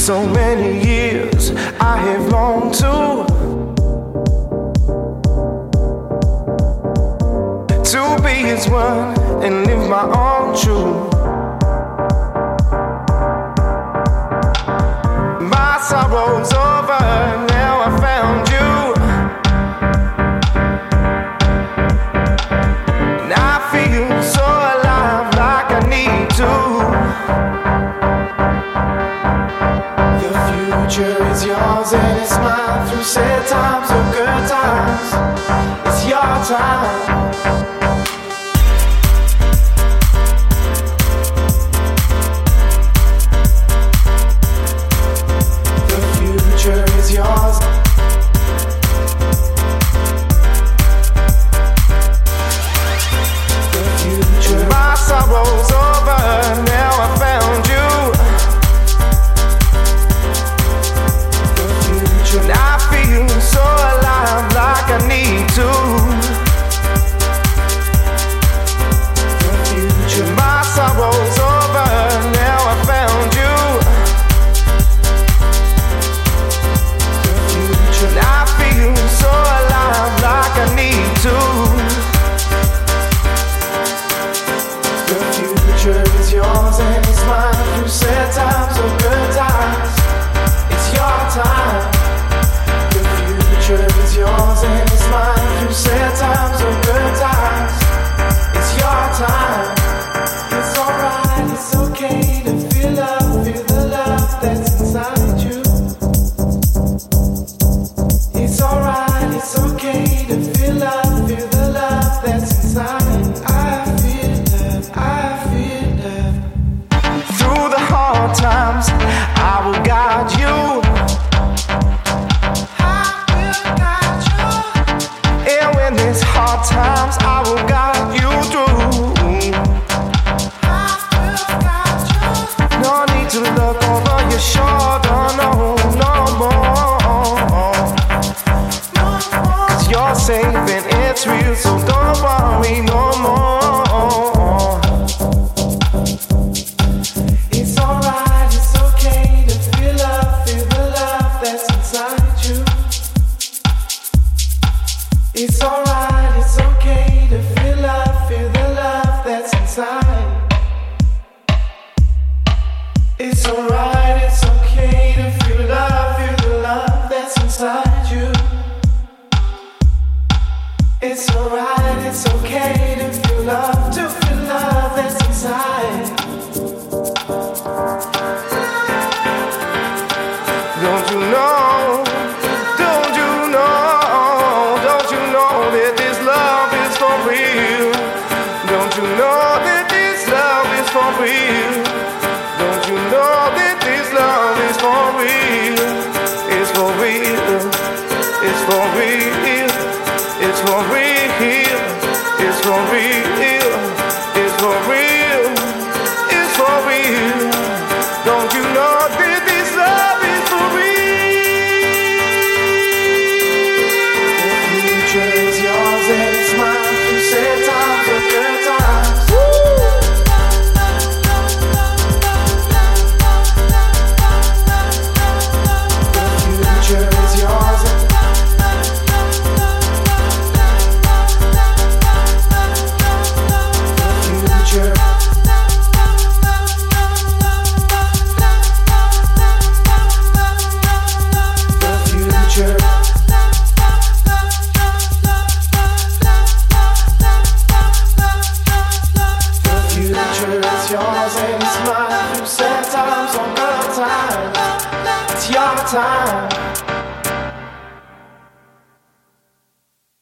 So many years I have longed to be as one and live my own truth. My sorrow's over, now I found you, and I feel so alive like I need to. The future is yours and it's mine, through sad times or good times. It's your time. Yours. The future. My sorrow's over, now I found you. The future. And I feel so alive like I need to. The future. My sorrow's over, now I found you. And I feel so alive like I need to. The future is yours and it's mine, through sad times or good times. It's your time. The future is yours and it's mine, through sad times or good times. It's your time. It's alright, it's okay to feel love, feel the love that's inside you. It's alright, it's okay to feel love, feel the love that's inside. I feel love, I feel love. Through the hard times, I will guide you. I will guide you. And when there's hard times, I will guide you through. I will guide you. No need to look over your shoulder, no, no more. You're safe and it's real, so don't worry no more. It's alright, it's okay to feel love, feel the love that's inside you. It's alright, it's okay to feel love, feel the love that's inside. It's alright, it's okay to feel love, feel the love that's inside you. It's alright, it's okay to feel love that's inside. Don't you know, don't you know, don't you know that this love is for real? Don't you know that this love is for real? Don't you know that this love is for real? It's for real, it's for real. It's for real, it's for real, it's for real, it's for real. Don't you know that this love is for real? The future is yours and it's mine, through sad times or good times. The future is yours. Yours and it's mine, through sad times or good times. It's your time.